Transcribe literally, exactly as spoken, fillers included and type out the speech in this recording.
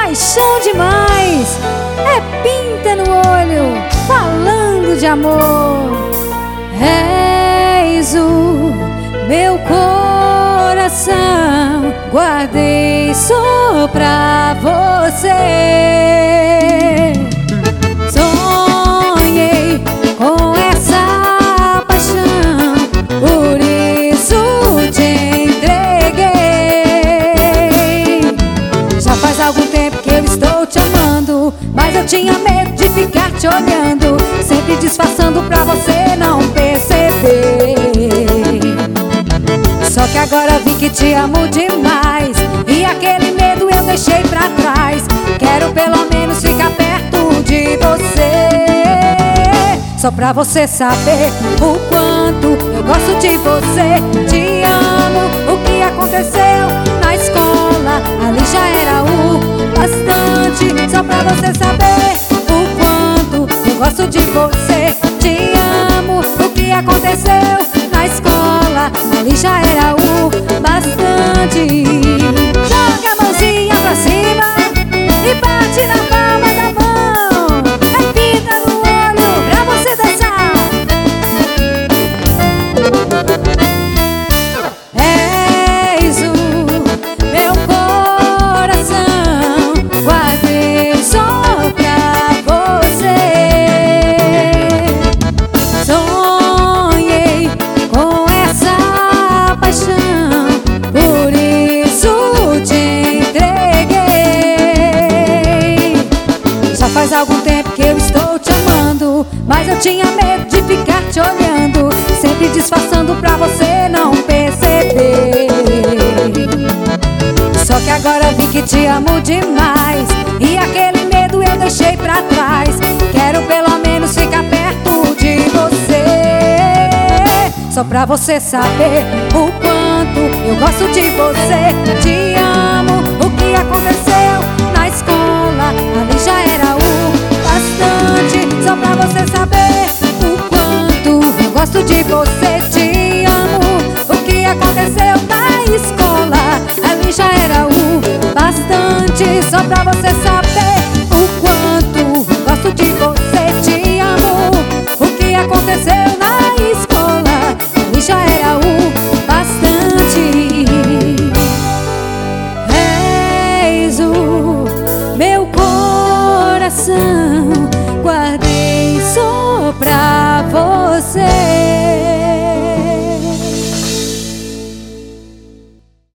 paixão demais. É pinta no olho, falando de amor. És o meu coração, guardei só pra você. Sonhei com essa paixão, por isso te entreguei. Já faz algum tempo que eu estou te amando, mas eu tinha medo de ficar te olhando, sempre disfarçando pra você não perceber. Só que agora vi que te amo demais, e aquele medo eu deixei pra trás. Quero pelo menos ficar perto de você, só pra você saber o quanto eu gosto de você. Te amo, o que aconteceu na escola, ali já era o bastante. Só pra você saber o quanto eu gosto de você. Te amo, o que aconteceu na escola, ali já era o bastante. Joga a mãozinha pra cima e bate na palma da mão. É pinta no olho pra você dançar. És o meu coração, guardei só pra você. Sonhei com essa paixão, por isso te entreguei. Já faz algum tempo que eu estou te amando, mas eu tinha medo de ficar te olhando, sempre disfarçando pra você não perceber. Só que agora vi que te amo demais, e aquele medo eu deixei pra trás. Quero pelo menos ficar perto de você, só pra você saber o quanto eu gosto de você. Te amo, o que aconteceu na escola, ali já era o bastante. Só pra você saber o quanto eu gosto de você. Te amo, o que aconteceu na escola,